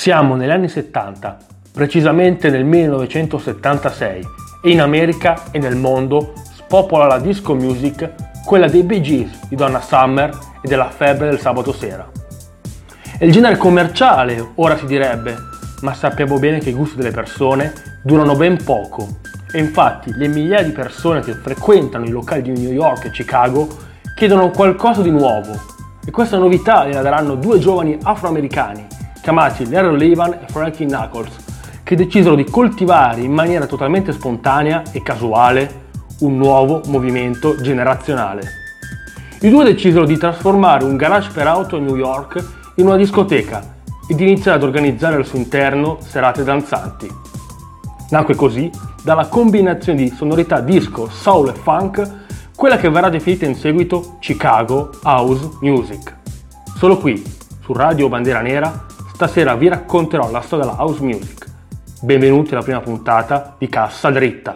Siamo negli anni 70, precisamente nel 1976, e in America e nel mondo spopola la disco music, quella dei Bee Gees, di Donna Summer e della febbre del sabato sera. È il genere commerciale, ora si direbbe, ma sappiamo bene che i gusti delle persone durano ben poco. E infatti le migliaia di persone che frequentano i locali di New York e Chicago chiedono qualcosa di nuovo. E questa novità gliela daranno due giovani afroamericani, chiamati Larry Levan e Frankie Knuckles, che decisero di coltivare in maniera totalmente spontanea e casuale un nuovo movimento generazionale. I due decisero di trasformare un garage per auto a New York in una discoteca ed iniziare ad organizzare al suo interno serate danzanti. Nacque così dalla combinazione di sonorità disco, soul e funk quella che verrà definita in seguito Chicago House Music. Solo qui, su Radio Bandiera Nera, stasera vi racconterò la storia della house music. Benvenuti alla prima puntata di Cassa Dritta.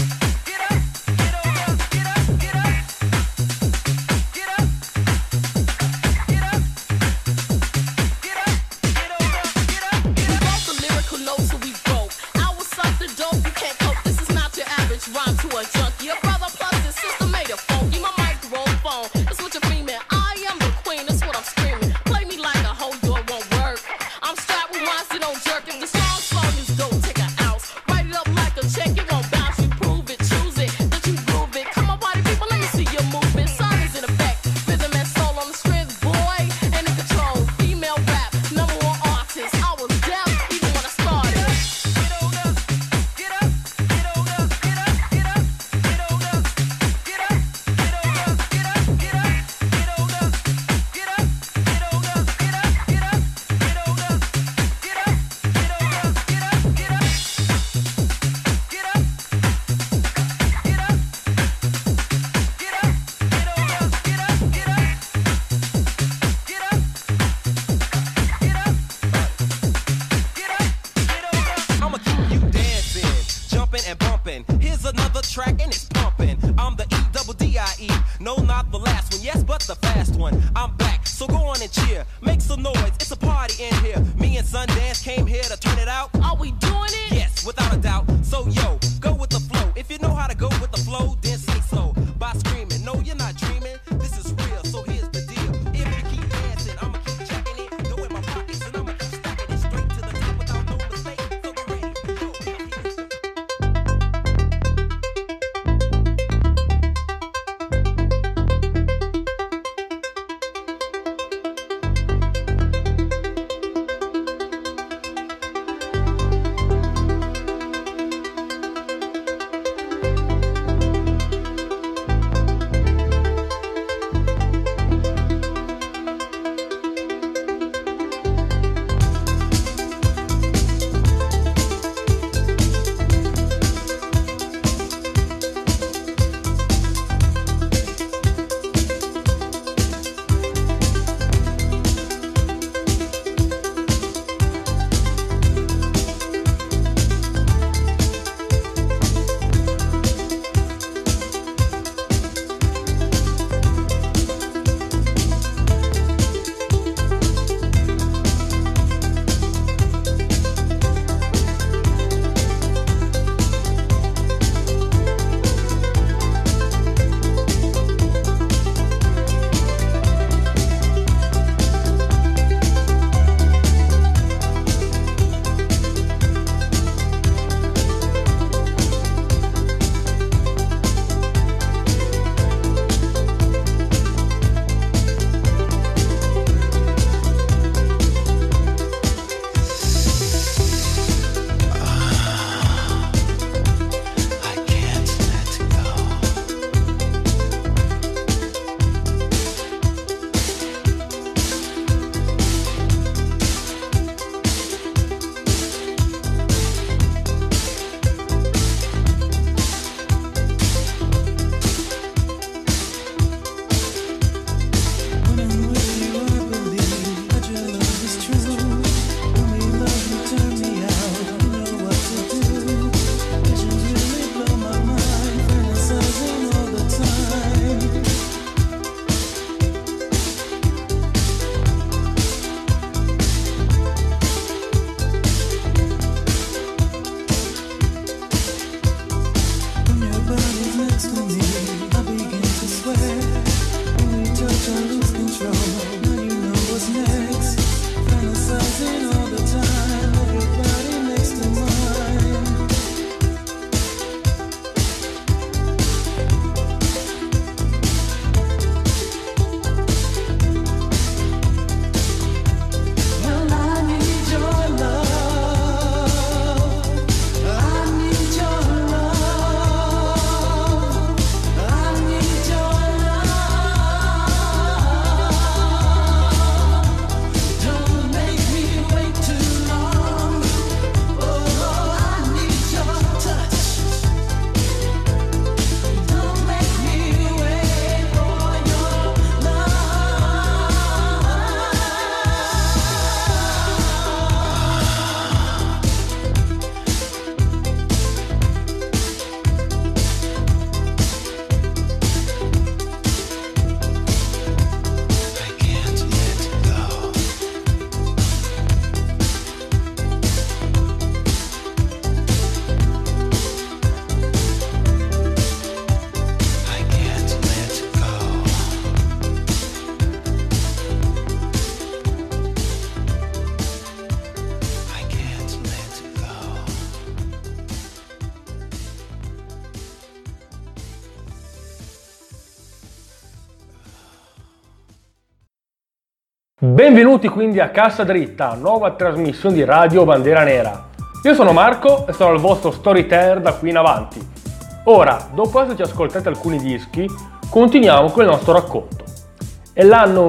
Benvenuti quindi a Cassa Dritta, nuova trasmissione di Radio Bandiera Nera. Io sono Marco e sono il vostro storyteller da qui in avanti. Ora, dopo esserci ascoltati alcuni dischi, continuiamo con il nostro racconto. È l'anno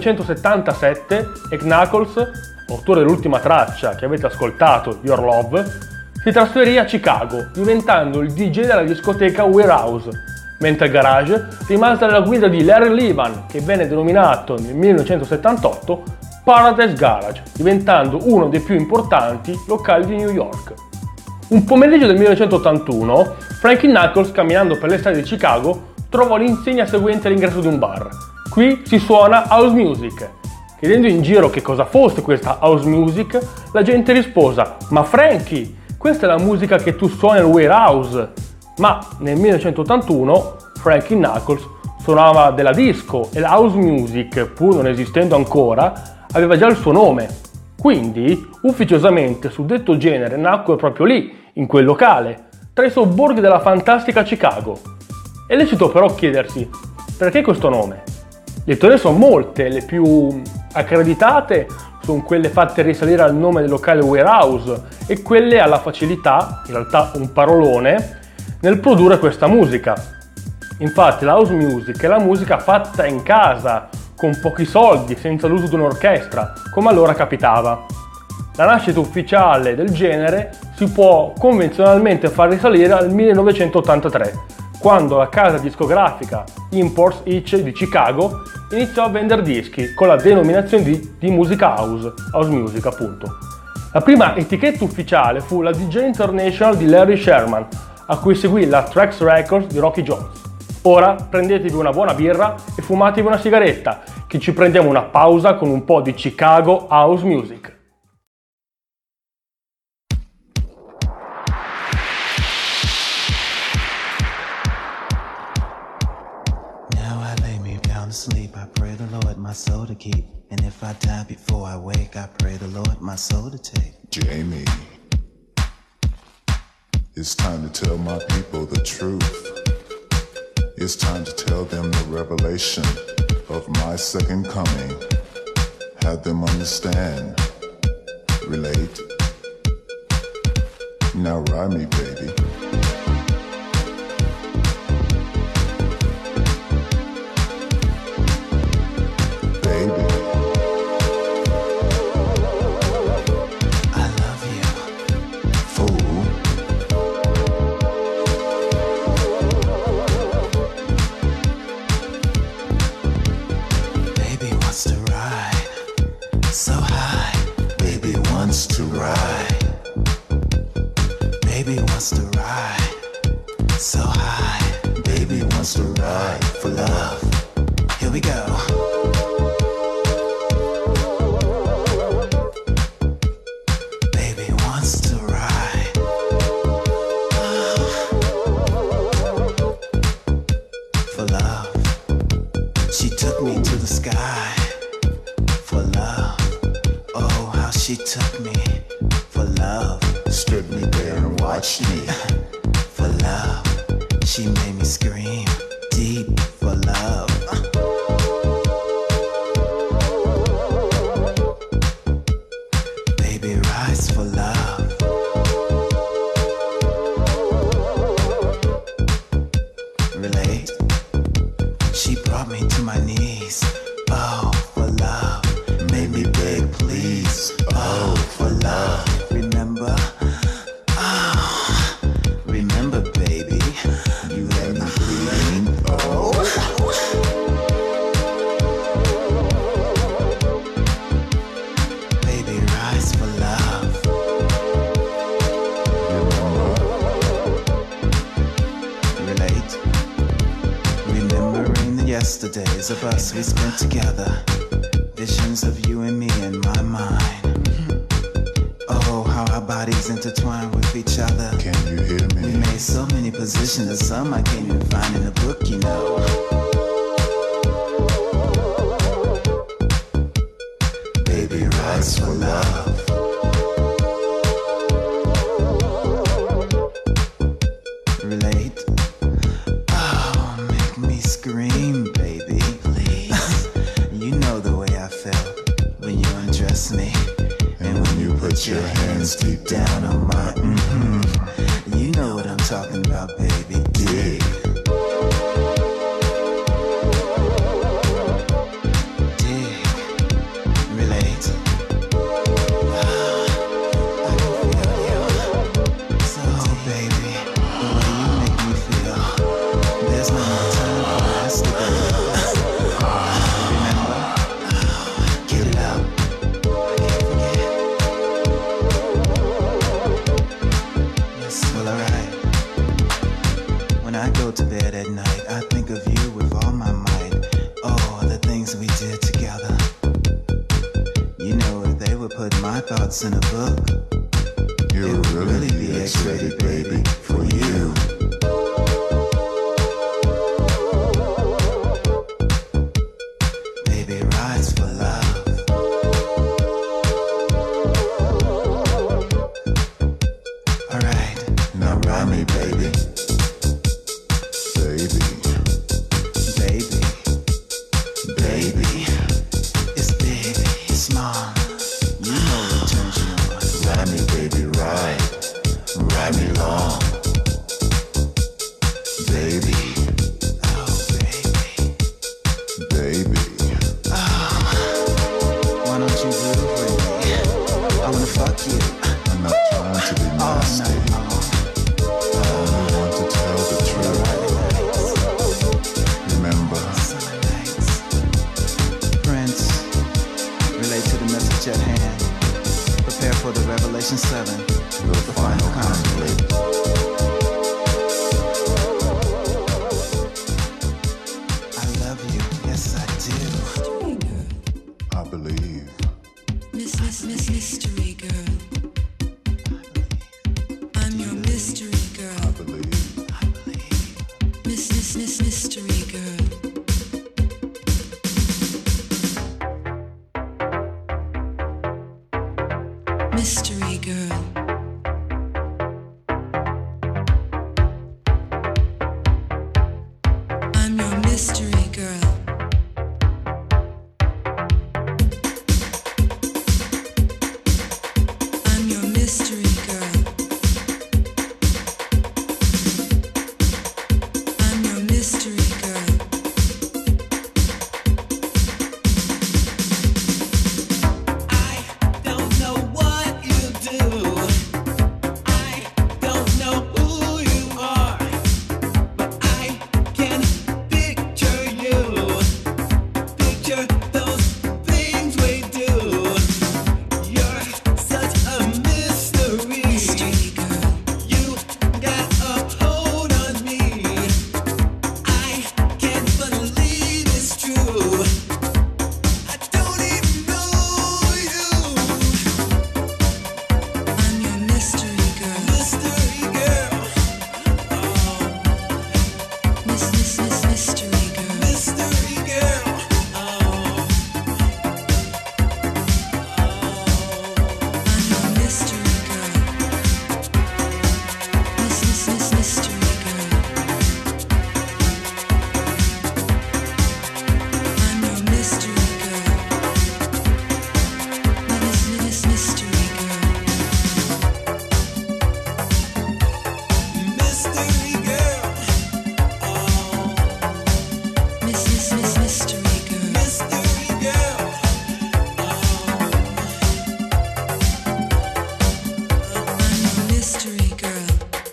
1977 e Knuckles, autore dell'ultima traccia che avete ascoltato, Your Love, si trasferì a Chicago, diventando il DJ della discoteca Warehouse, mentre il garage rimase alla guida di Larry Levan, che venne denominato nel 1978 Paradise Garage, diventando uno dei più importanti locali di New York. Un pomeriggio del 1981, Frankie Knuckles, camminando per le strade di Chicago, trovò l'insegna seguente all'ingresso di un bar. Qui si suona house music. Chiedendo in giro che cosa fosse questa house music, la gente risposa: "Ma Frankie, questa è la musica che tu suoni al Warehouse". Ma nel 1981 Frankie Knuckles suonava della disco e la house music, pur non esistendo ancora, aveva già il suo nome. Quindi, ufficiosamente, suddetto genere nacque proprio lì, in quel locale, tra i sobborghi della fantastica Chicago. È lecito però chiedersi, perché questo nome? Le teorie sono molte, le più accreditate sono quelle fatte risalire al nome del locale Warehouse e quelle alla facilità, in realtà un parolone, nel produrre questa musica. Infatti la house music è la musica fatta in casa, con pochi soldi, senza l'uso di un'orchestra, come allora capitava. La nascita ufficiale del genere si può convenzionalmente far risalire al 1983, quando la casa discografica Imports Itch di Chicago iniziò a vendere dischi con la denominazione di musica house music appunto. La prima etichetta ufficiale fu la DJ International di Larry Sherman, a cui seguì la Trax Records di Rocky Jones. Ora prendetevi una buona birra e fumatevi una sigaretta, che ci prendiamo una pausa con un po' di Chicago House Music. Now I lay me down to sleep, I pray the Lord my soul to keep. And if I die before I wake, I pray the Lord my soul to take. Jamie, it's time to tell my people the truth. It's time to tell them the revelation of my second coming. Have them understand, relate. Now ride me, baby. Baby. I love you, Fool. baby wants to ride so high. Baby wants to ride. Baby wants to ride so high. Baby wants to ride for love. Here we go. Baby wants to ride for love. She took me to the sky for love. Oh, how she took me for love. Strip me bare and watch me. For love. She made me scream deep for love. Baby rise for love. Relate. She brought me to my knees. Oh, for love. Made me beg, please. Oh, for love. Remember? Oh, remember, baby. You let me breathe. Oh, Baby rise for love. Relate. Remembering the yesterdays of us we spent together. Visions of you and me in my mind. Oh, how our bodies intertwine with each other. can you hear We me? made so many positions that some I can't even find in a book, you know. Baby rise for love. Relate. Oh, make me scream, baby, please. You know the way I felt. When I go to bed at night, I think of you with all my might. Oh, the things we did together. You know, if they would put my thoughts in a book, You'll it would really really be be X-rated, X-rated, baby, for you. Baby rides for love. Alright, Now ride me, baby. Baby, baby, baby. it's big, it's small. You know what turns you on. Ride me, baby, ride. Ride me long. Baby, Oh, baby. baby. Why don't you groove with me? I wanna fuck you I'm not trying to be all nasty. night long. I only want to tell the truth. Remember, Summer nights. Prince, relate to the message at hand. Prepare for the Revelation 7, the final conflict. I love you, yes I do. I believe. Mystery girl. I'm your mystery I girl. believe. I believe. Mystery girl. Mystery girl. I'm your mystery girl. I'm your mystery girl. I'm your mystery girl. I don't know what you do. I don't know who you are. But I can picture you. Picture those things we do. You're such a mystery. Mystery girl. You got a hold on me. I can't believe it's true. I don't even know you. I'm your mystery girl. Mystery girl. Oh, Mystery girl. mystery girl. Oh, I'm your mystery girl. Mystery girl. I'm your mystery girl. Mystery girl. mystery girl. Oh, Mystery girl. mystery girl. I'm your mystery girl.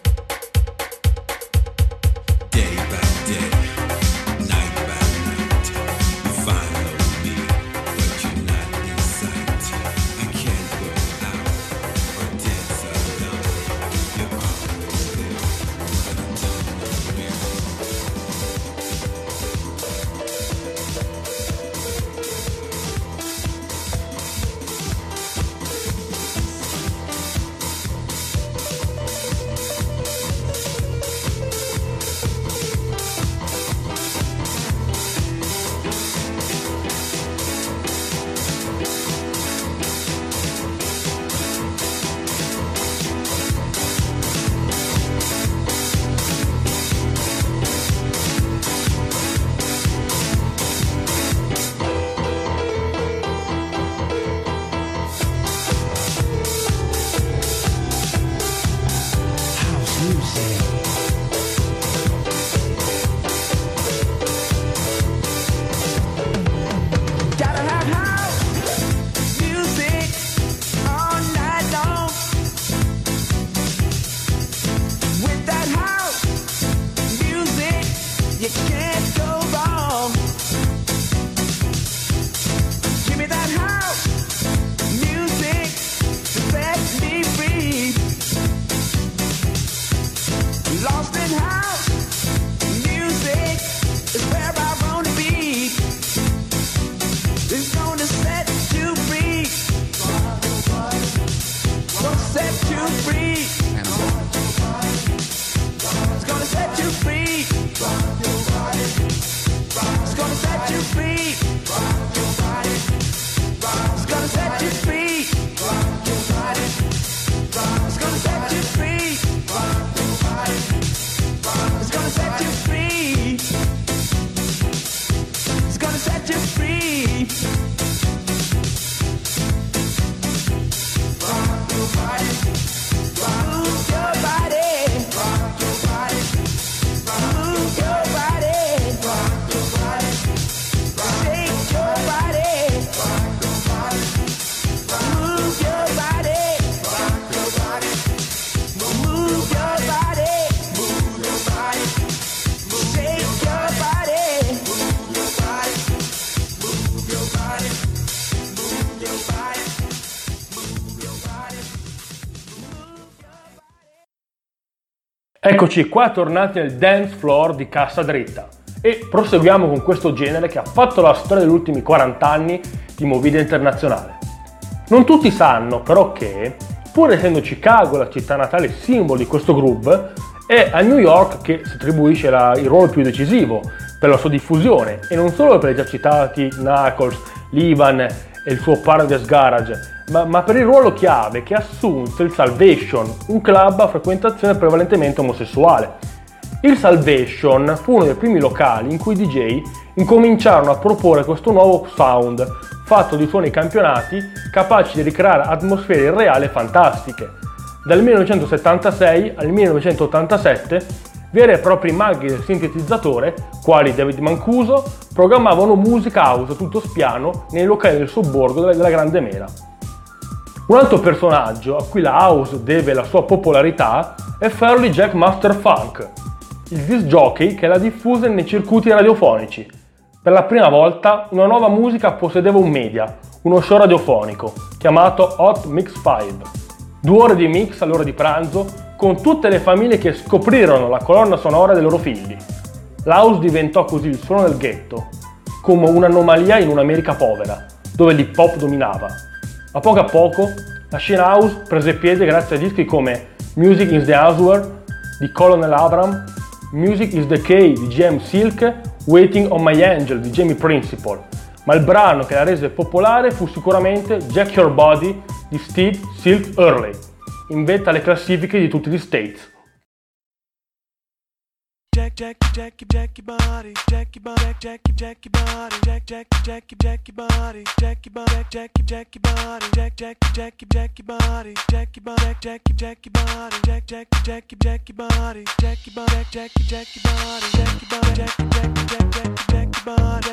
Day by day, night by night, you follow me, but you're not in sight. I can't go out or dance alone. You're always there, but I don't know where. Gotta have house music all night long. With that house music, you can't go wrong. Give me that house music to set me free. Lost in house Eccoci qua tornati nel dance floor di Cassa Dritta e proseguiamo con questo genere che ha fatto la storia degli ultimi 40 anni di movida internazionale. Non tutti sanno però che, pur essendo Chicago la città natale simbolo di questo groove, è a New York che si attribuisce il ruolo più decisivo per la sua diffusione, e non solo per i già citati Knuckles, Levan e il suo Paradise Garage, ma per il ruolo chiave che ha assunto il Salvation, un club a frequentazione prevalentemente omosessuale. Il Salvation fu uno dei primi locali in cui i DJ incominciarono a proporre questo nuovo sound, fatto di suoni campionati capaci di ricreare atmosfere irreali e fantastiche. Dal 1976 al 1987 veri e propri maghi del sintetizzatore, quali David Mancuso, programmavano musica house a tutto spiano nei locali del sobborgo della Grande Mela. Un altro personaggio a cui la house deve la sua popolarità è Fairly Jack Master Funk, il disc jockey che la diffuse nei circuiti radiofonici. Per la prima volta una nuova musica possedeva un media, uno show radiofonico, chiamato Hot Mix 5. 2 ore di mix all'ora di pranzo con tutte le famiglie che scoprirono la colonna sonora dei loro figli. L'house diventò così il suono del ghetto, come un'anomalia in un'America povera, dove l'hip hop dominava. A poco la scena house prese piede grazie a dischi come Music is the Answer di Colonel Abram, Music is the Key di GM Silk, Waiting on My Angel di Jamie Principle, ma il brano che la rese popolare fu sicuramente Jack Your Body di Steve Silk Early, in vetta alle classifiche di tutti gli States. Jack your body, jack your body, jack your body, jack your body, jack your body, jack your body, jack your body, jack your body, jack your body, jack your body, jack your body, jack your body, jack your body, jack your body,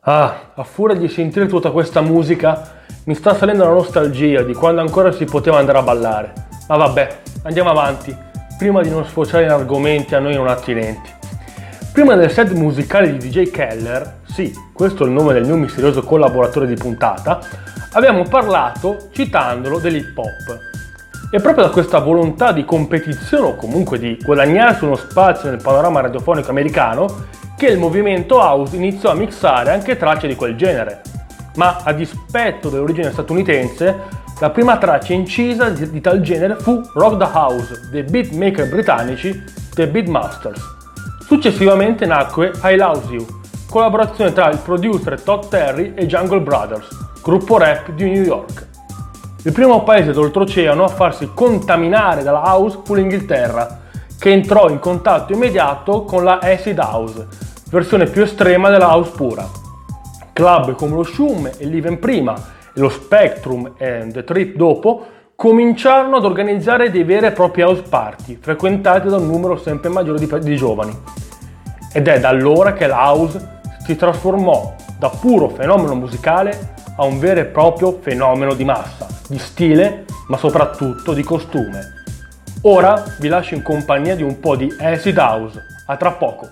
A furia di sentire tutta questa musica mi sta salendo la nostalgia di quando ancora si poteva andare a ballare. Ma vabbè, andiamo avanti, prima di non sfociare in argomenti a noi non attinenti. Prima del set musicale di DJ Keller, sì, questo è il nome del mio misterioso collaboratore di puntata, abbiamo parlato, citandolo, dell'hip hop. E proprio da questa volontà di competizione o comunque di guadagnarsi uno spazio nel panorama radiofonico americano che il movimento house iniziò a mixare anche tracce di quel genere. Ma a dispetto dell'origine statunitense, la prima traccia incisa di tal genere fu Rock the House dei beatmaker britannici The Beatmasters. Successivamente nacque I Loves You, collaborazione tra il producer Todd Terry e Jungle Brothers, gruppo rap di New York. Il primo paese d'oltreoceano a farsi contaminare dalla house fu l'Inghilterra, che entrò in contatto immediato con la acid house, versione più estrema della house pura. Club come lo Shum e l'Even prima e lo Spectrum e The Trip dopo cominciarono ad organizzare dei veri e propri house party, frequentati da un numero sempre maggiore di giovani. Ed è da allora che la house si trasformò da puro fenomeno musicale a un vero e proprio fenomeno di massa, di stile, ma soprattutto di costume. Ora vi lascio in compagnia di un po' di acid house. A tra poco!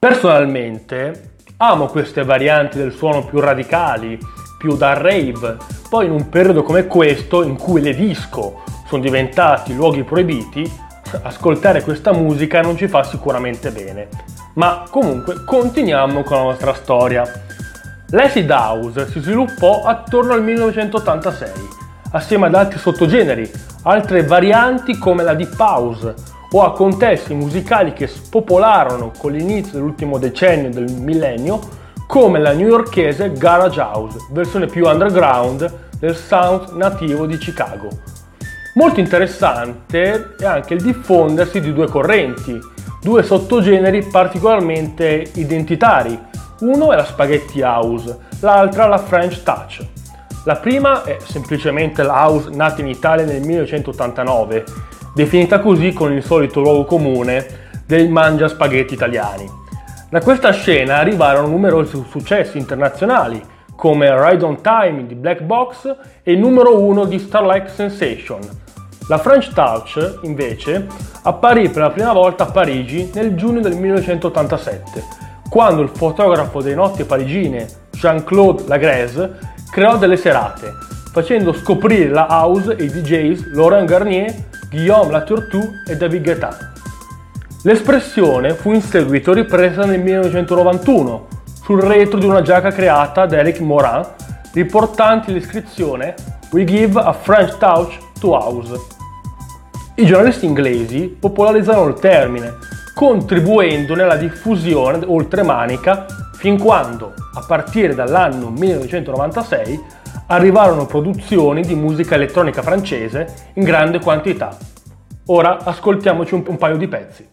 Personalmente amo queste varianti del suono più radicali, più da rave, poi in un periodo come questo in cui le disco sono diventati luoghi proibiti, ascoltare questa musica non ci fa sicuramente bene. Ma comunque continuiamo con la nostra storia. L'acid house si sviluppò attorno al 1986, assieme ad altri sottogeneri, altre varianti come la deep house, o a contesti musicali che spopolarono con l'inizio dell'ultimo decennio del millennio, come la newyorkese garage house, versione più underground del sound nativo di Chicago. Molto interessante è anche il diffondersi di due correnti, due sottogeneri particolarmente identitari. Uno è la spaghetti house, l'altra la French touch. La prima è semplicemente la house nata in Italia nel 1989, definita così con il solito luogo comune dei mangia spaghetti italiani. Da questa scena arrivarono numerosi successi internazionali, come Ride on Time di Black Box e il numero 1 di Starlight Sensation. La French Touch, invece, apparì per la prima volta a Parigi nel giugno del 1987, quando il fotografo delle notti parigine Jean-Claude Lagrèze creò delle serate, facendo scoprire la house ai DJs Laurent Garnier, Guillaume Latourtou e David Guetta. L'espressione fu in seguito ripresa nel 1991 sul retro di una giacca creata da Eric Morin, riportante l'iscrizione "We give a French touch to house". I giornalisti inglesi popolarizzarono il termine, contribuendone alla diffusione oltremanica fin quando, a partire dall'anno 1996, arrivarono produzioni di musica elettronica francese in grande quantità. Ora ascoltiamoci un paio di pezzi.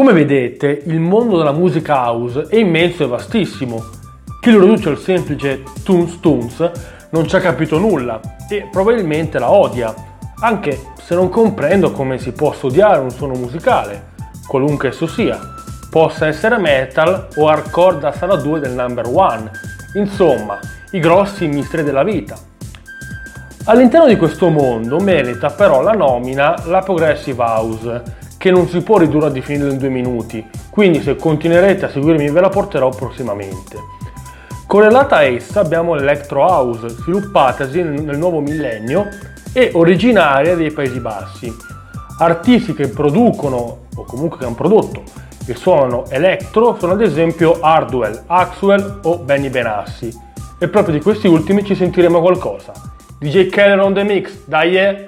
Come vedete, il mondo della musica house è immenso e vastissimo. Chi lo riduce al semplice tunes tunes non ci ha capito nulla e probabilmente la odia, anche se non comprendo come si possa odiare un suono musicale, qualunque esso sia, possa essere metal o hardcore da sala 2 del number one, insomma, i grossi misteri della vita. All'interno di questo mondo merita però la nomina la Progressive House, che non si può ridurre a definirlo in 2 minuti, quindi se continuerete a seguirmi ve la porterò prossimamente. Correlata a essa abbiamo l'Electro House, sviluppatasi nel nuovo millennio e originaria dei Paesi Bassi. Artisti che producono, o comunque che hanno prodotto, il suono electro sono ad esempio Hardwell, Axwell o Benny Benassi, e proprio di questi ultimi ci sentiremo qualcosa. DJ Keller on the mix, dai!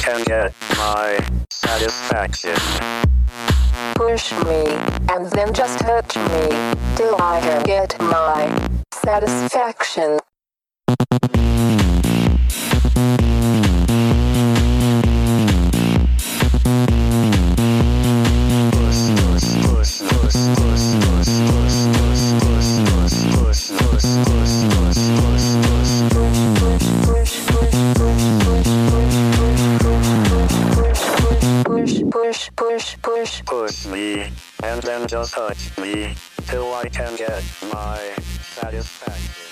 can get my satisfaction. Push me, and then just touch me, till I can get my satisfaction. Push me, and then just touch me, till I can get my satisfaction.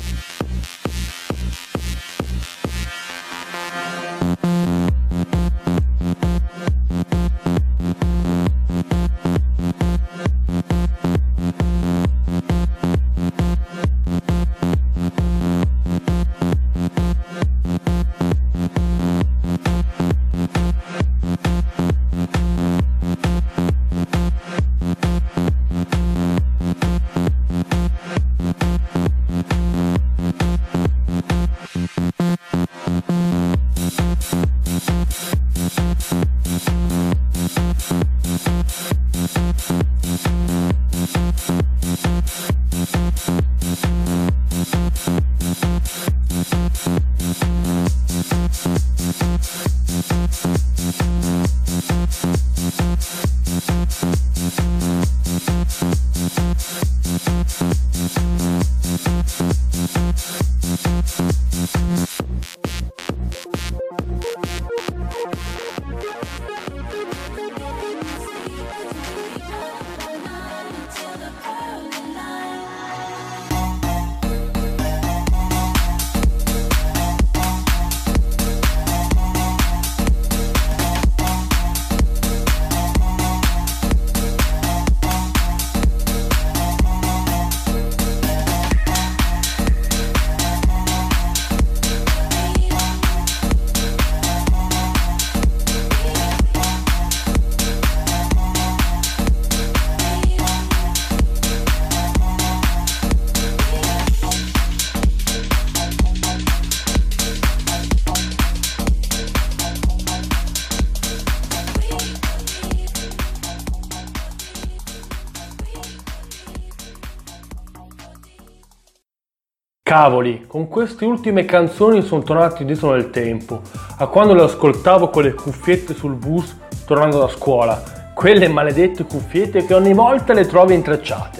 Cavoli, con queste ultime canzoni sono tornato indietro nel tempo, a quando le ascoltavo con le cuffiette sul bus tornando da scuola, quelle maledette cuffiette che ogni volta le trovi intrecciate.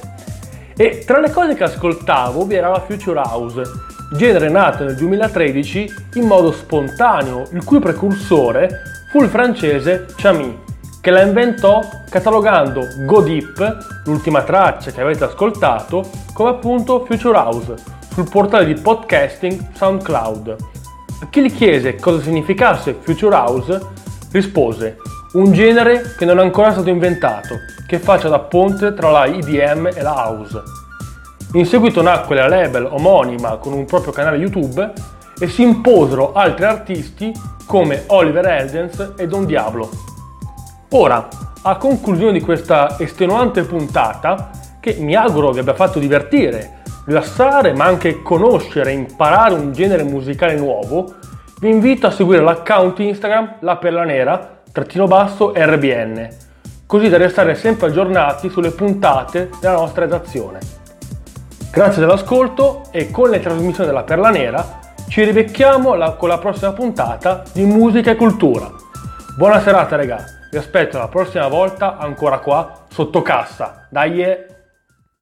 E tra le cose che ascoltavo vi era la Future House, genere nato nel 2013 in modo spontaneo, il cui precursore fu il francese Chami, che la inventò catalogando Go Deep, l'ultima traccia che avete ascoltato, come appunto Future House, sul portale di podcasting SoundCloud. A chi gli chiese cosa significasse Future House, rispose: un genere che non è ancora stato inventato, che faccia da ponte tra la EDM e la house. In seguito nacque la label omonima con un proprio canale YouTube e si imposero altri artisti come Oliver Heldens e Don Diablo. Ora, a conclusione di questa estenuante puntata, che mi auguro vi abbia fatto divertire, rilassare ma anche conoscere e imparare un genere musicale nuovo, vi invito a seguire l'account Instagram La Perla Nera _RBN, così da restare sempre aggiornati sulle puntate della nostra redazione. Grazie dell'ascolto e con le trasmissioni della Perla Nera ci rivecchiamo con la prossima puntata di Musica e Cultura. Buona serata, regà, vi aspetto la prossima volta ancora qua sotto cassa. Dai!